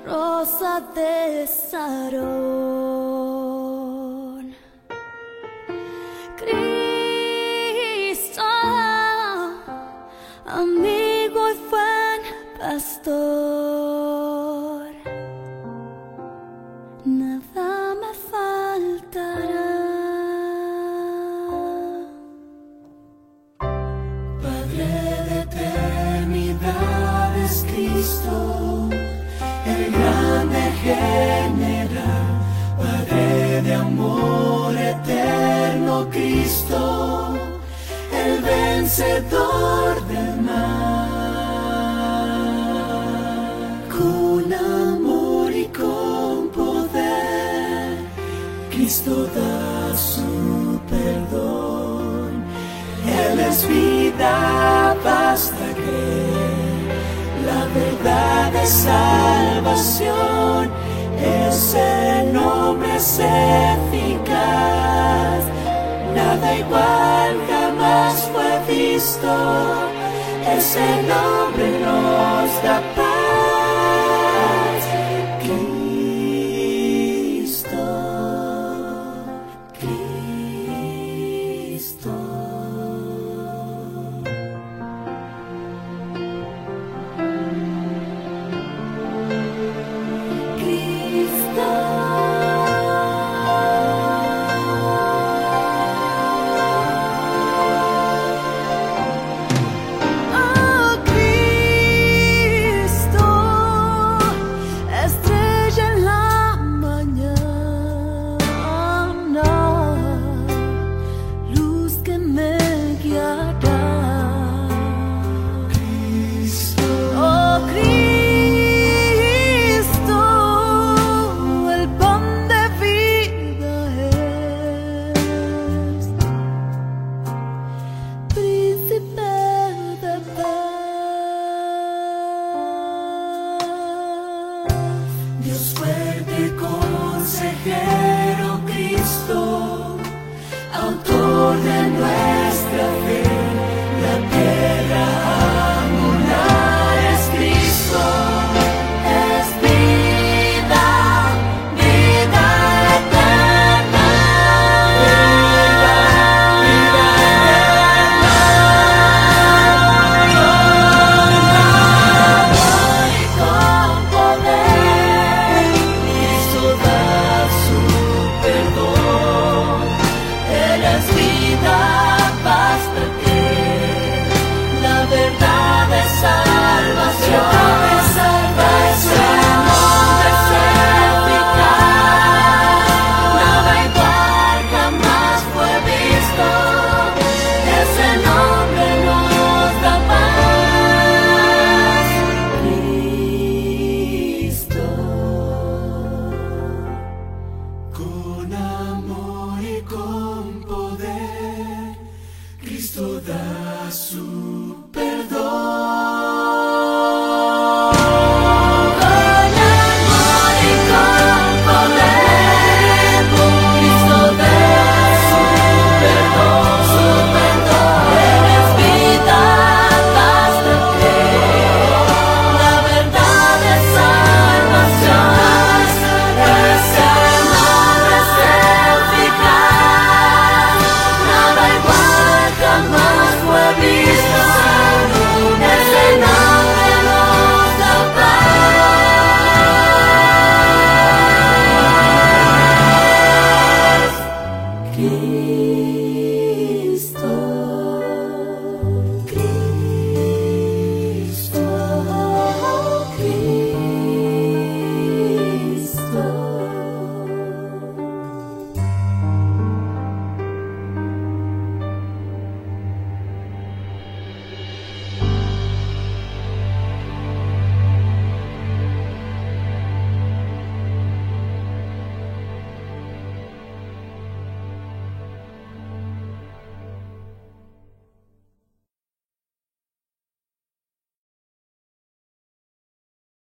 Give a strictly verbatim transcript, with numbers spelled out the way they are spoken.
Rosa de Sarón. Cristo, amigo y buen pastor, nada me faltará. Padre de eternidad es Cristo, el grande general, Padre de amor eterno, Cristo, el vencedor del mal. Con amor y con poder, Cristo da su perdón. Él es vida, basta creer. La verdad es salvación, ese nombre es eficaz. Nada igual jamás fue visto, ese nombre nos da paz. Cristo, Cristo. Dios fuerte, consejero, Cristo, autor de nuevo.